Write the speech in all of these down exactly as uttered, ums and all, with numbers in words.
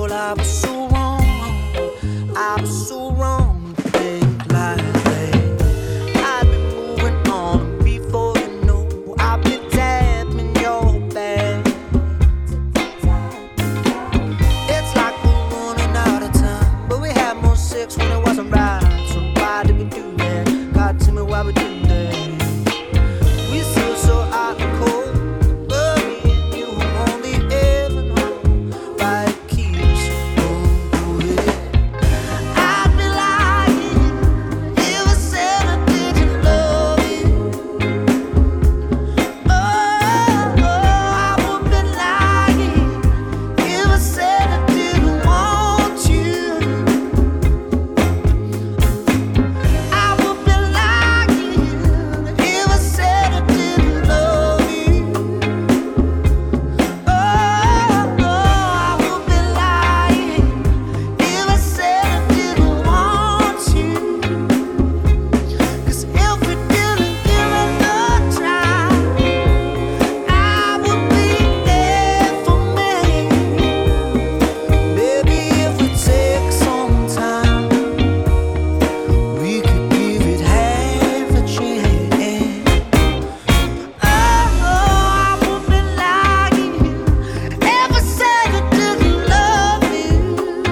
Girl, I was so wrong. I was so wrong to think like that. I've been moving on before you know. I've been tapping your back. It's like we're running out of time, but we had more sex when it wasn't right. So why did we do that? God, tell me why we do that. We still so hot and cold, but me and you only ever know why it keeps going. I'd be lying if I said I didn't love you. Oh, oh, I would be lying if I said I didn't want you. I would be lying if I said I didn't love you. Oh, oh, I would be lying if I said I didn't want you. 'Cause if we didn't give it a try, I would be there for me. Maybe if we take some time, we could give it half a chance. Oh, I would be lying if I said I didn't love you.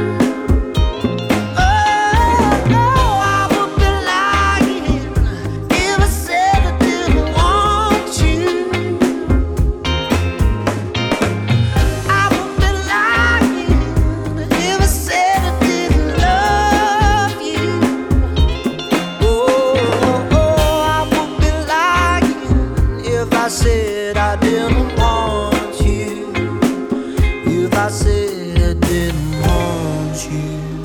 Oh, I would be lying if I said I didn't want you. I would be lying if I said I didn't love you. Oh, oh, I would be lying if I said I didn't want you. If I said I didn't want you.